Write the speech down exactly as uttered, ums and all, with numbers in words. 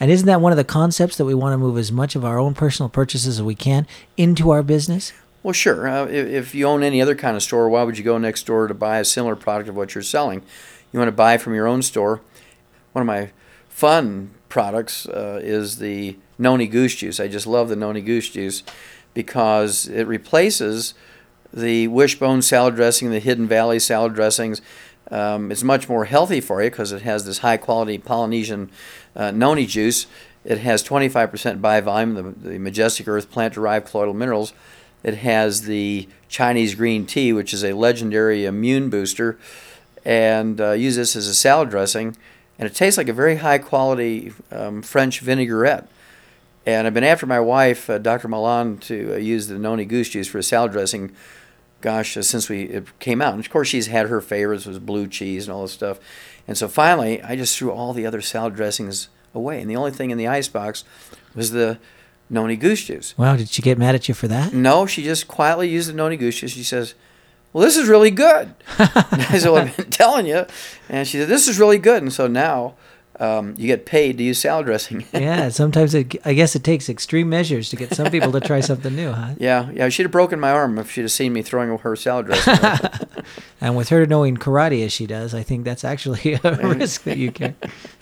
And isn't that one of the concepts that we want to move as much of our own personal purchases as we can into our business? Well, sure. Uh, if, if you own any other kind of store, why would you go next door to buy a similar product of what you're selling? You want to buy from your own store. One of my fun products uh, is the Noni Goose Juice. I just love the Noni Goose Juice because it replaces the Wishbone salad dressing, the Hidden Valley salad dressings. Um, it's much more healthy for you because it has this high-quality Polynesian uh, noni juice. It has twenty-five percent by volume, the, the Majestic Earth plant-derived colloidal minerals. It has the Chinese green tea, which is a legendary immune booster, and uh, use this as a salad dressing. And it tastes like a very high-quality um, French vinaigrette. And I've been after my wife, uh, Doctor Milan, to uh, use the Noni Goose Juice for a salad dressing, gosh, uh, since we it came out. And, of course, she's had her favorites, was blue cheese and all this stuff. And so finally, I just threw all the other salad dressings away. And the only thing in the icebox was the Noni Goose Juice. Wow, did she get mad at you for that? No, she just quietly used the Noni Goose Juice. She says, well, this is really good. And I said, well, I've been telling you. And she said, this is really good. And so now um, you get paid to use salad dressing. Yeah, sometimes it, I guess it takes extreme measures to get some people to try something new, huh? Yeah, yeah. She'd have broken my arm if she'd have seen me throwing her salad dressing. And with her knowing karate as she does, I think that's actually a risk that you can.